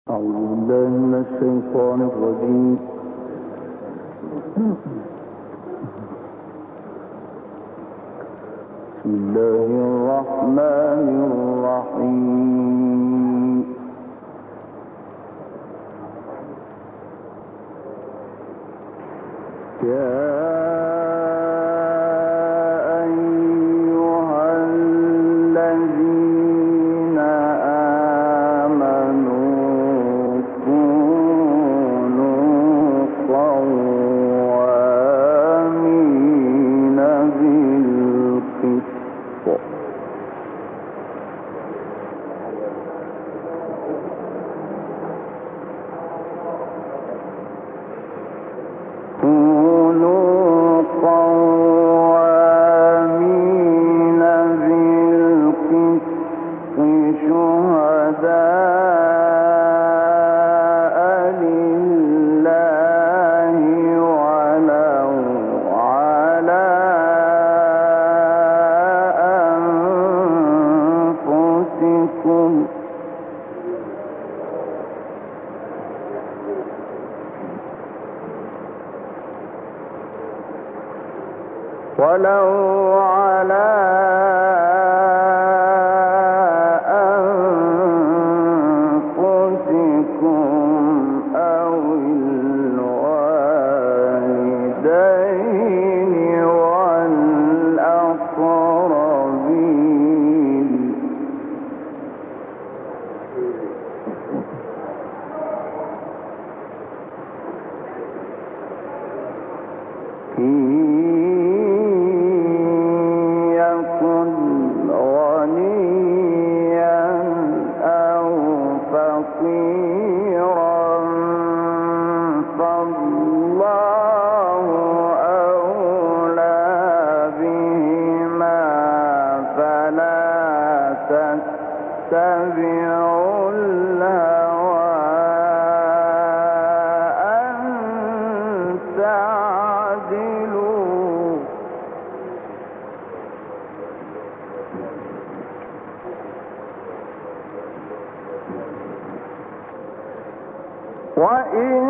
أعوذ بالله من الشيطان الرجيم. بسم الله الرحمن الرحيم. يا ولو على أنفسكم أو الوالدين والأقربين تتبعوا الهوى أن تعدلوا وإن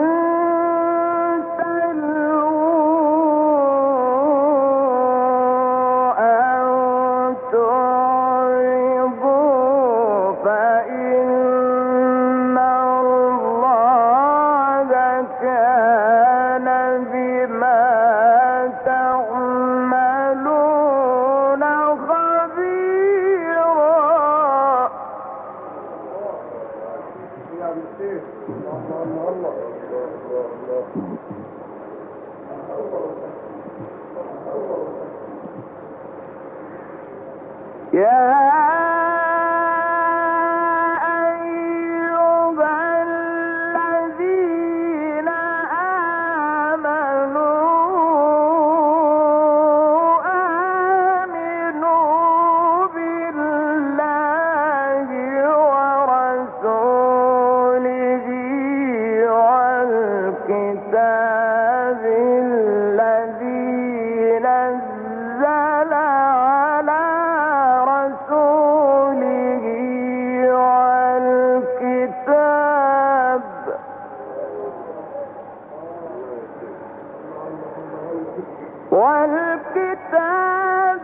والكتاب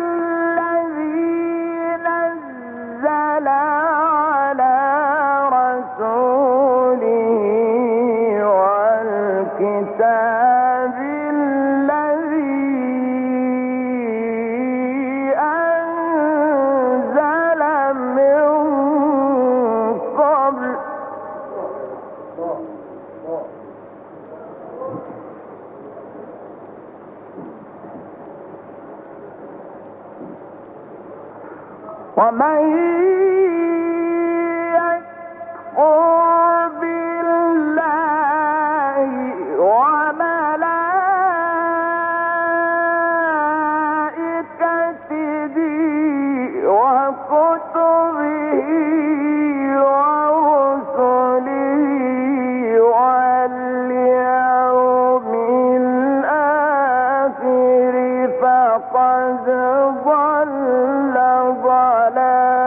الذي نزل على رسوله والكتاب الذي أنزل من قبل ومن يكفر بالله وملائكته وكتبه ورسله واليوم الآخر فقد ضل ضلالا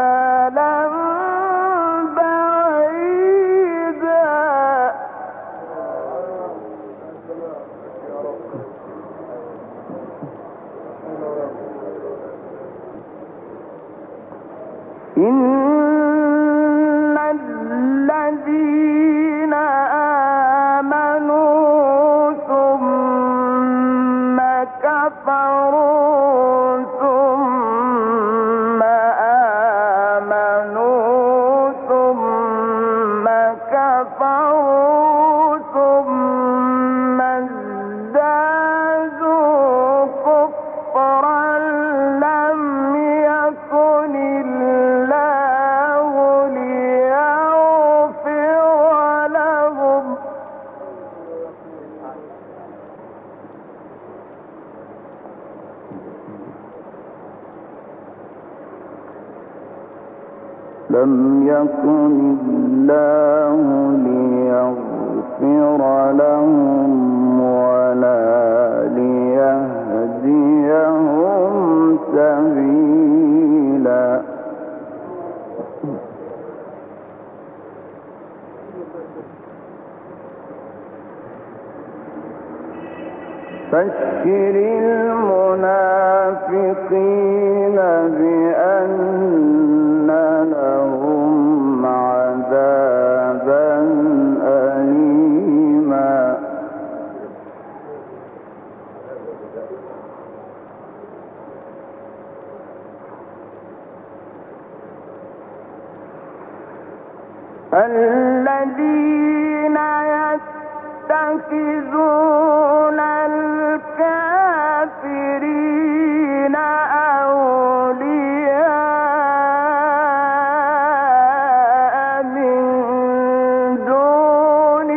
لم يكن الله ليغفر لهم ولا ليهديهم سبيلا. بشر المنافقين بأن لهم عذابا أليما. الذين يتخذون الكافرين أولياء من دون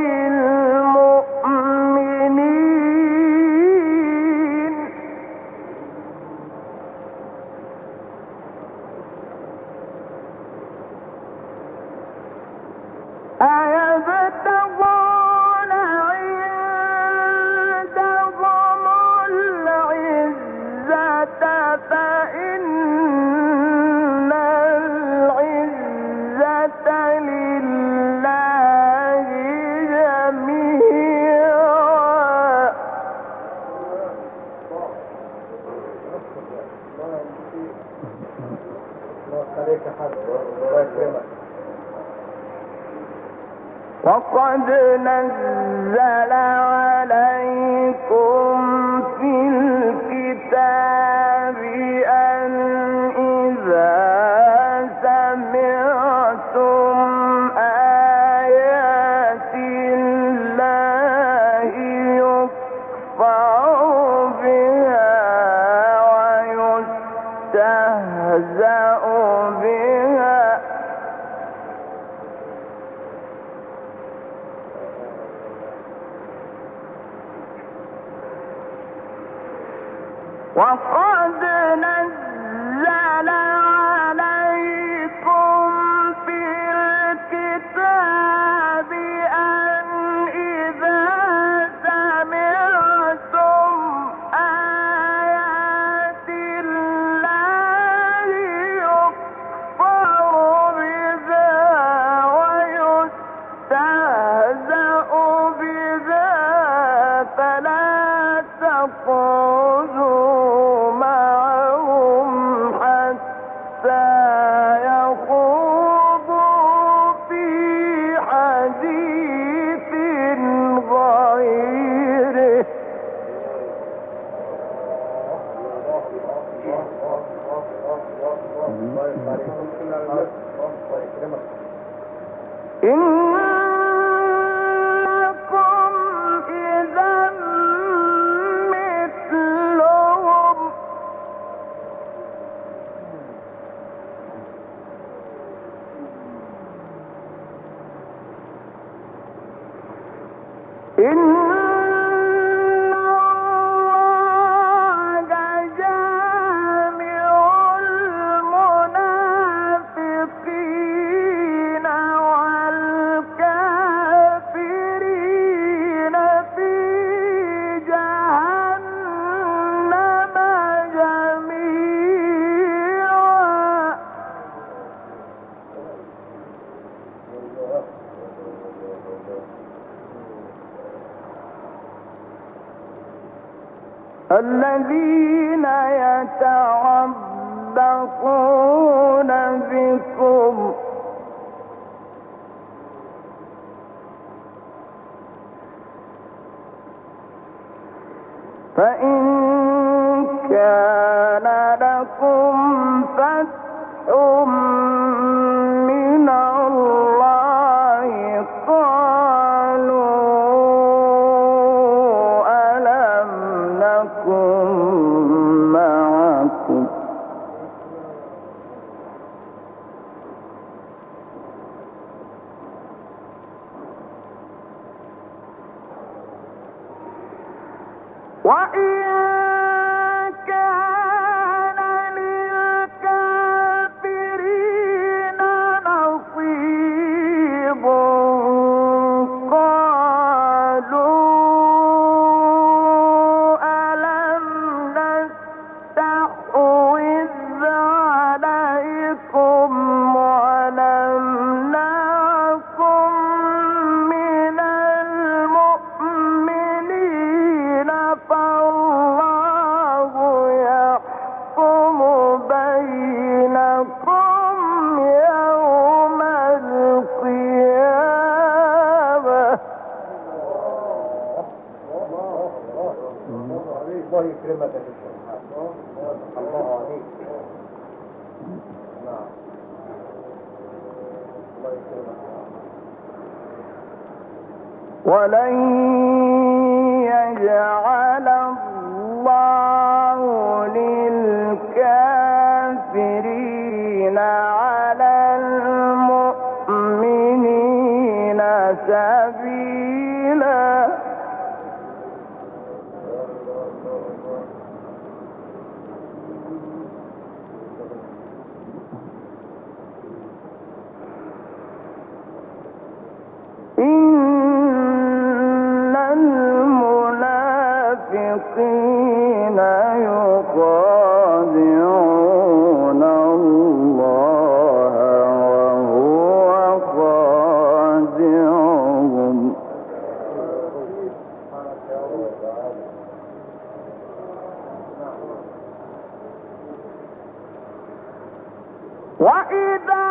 المؤمنين أيبتغون عندهم العزة فإن العزة لله جميعا. وقد نزل عليكم في الكتاب أن إذا سمعتم آيات الله يكفر بها ويستهزأ بها وقد نزل عليكم في الكتاب أن إذا سمعتم آيات الله يكفر بها ويستهزأ بها فلا تقعدوا معهم حتى يخوضوا في حديث غيره إنكم إذا مثلهم إن الله جامع المنافقين والكافرين في جهنم جميعا. الذين يتربصون بكم فإن كان لكم فتح من الله قالوا ألم نكن معكم وإن كان للكافرين الله يكرمك يا دكتور. الله عليك. نعم. الله يكرمك. ولن يجعل الله للكافرين على المؤمنين سبيلا. إن المنافقين يخادعون الله وهو خادعهم وإذا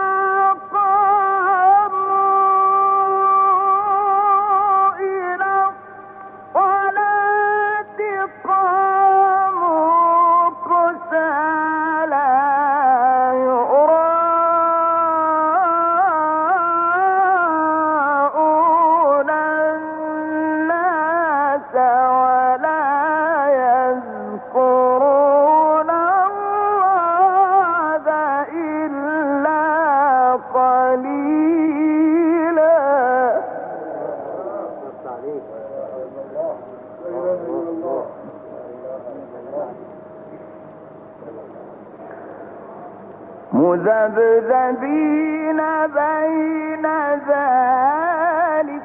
مذبذبين بين ذلك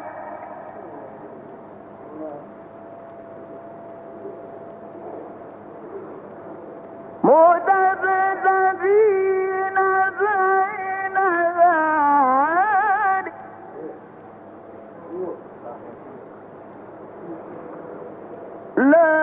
مذبذبين بين ذلك لا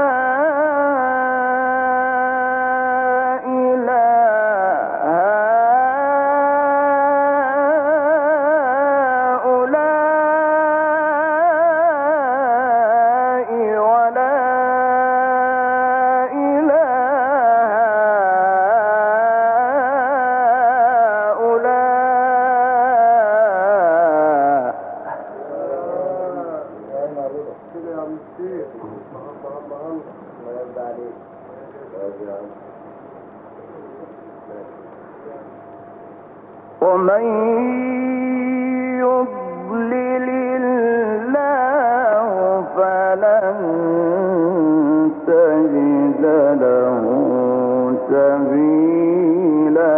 ومن يضلل الله فلن تجد له سبيلا.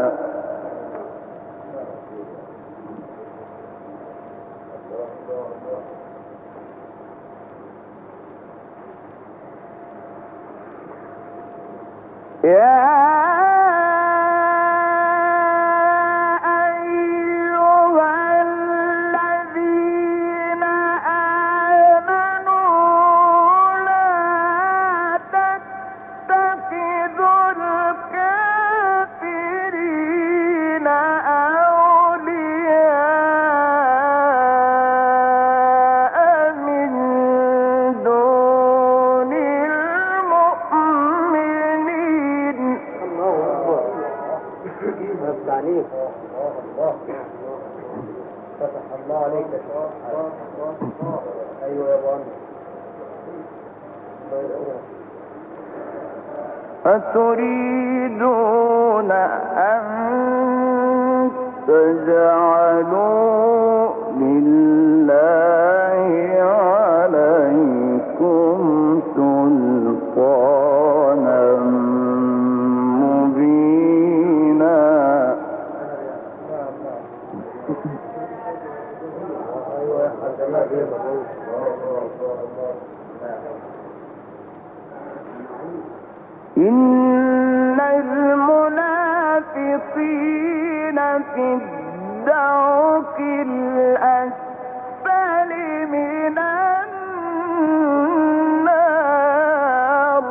أتريدون أن تجعلوا لله عليكم سلطانا مبينا. إن المنافقين في الدرك الأسفل من النار.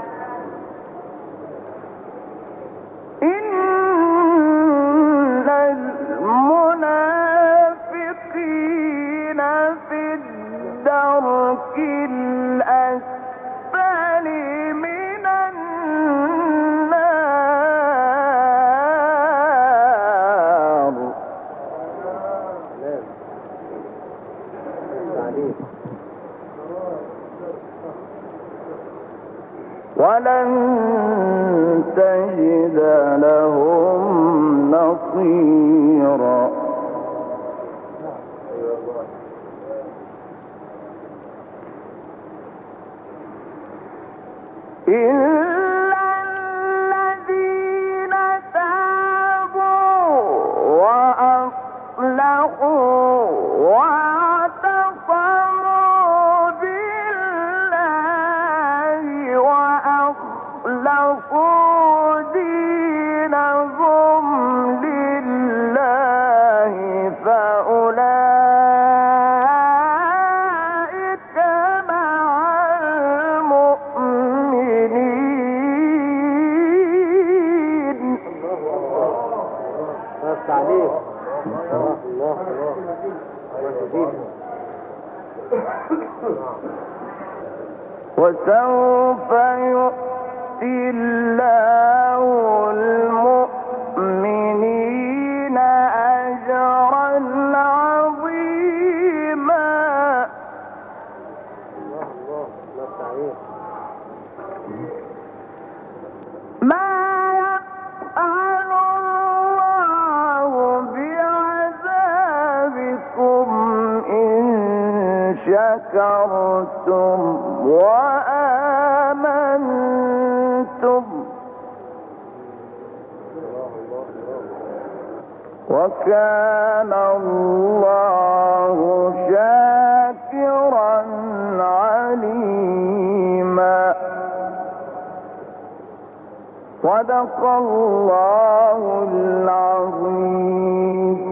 إن ولن تجد لهم نصيرا إلا الذين تابوا وأصلحوا واعتصموا بالله وأخلصوا دينهم لله فأولئك مع المؤمنين. بس عليك الله الله وسوف يؤتي الله المؤمنين أجرا عظيما. ما يفعل الله بعذابكم إن شكرتم وآمنتم وكان الله شاكرا عليما. صدق الله العظيم.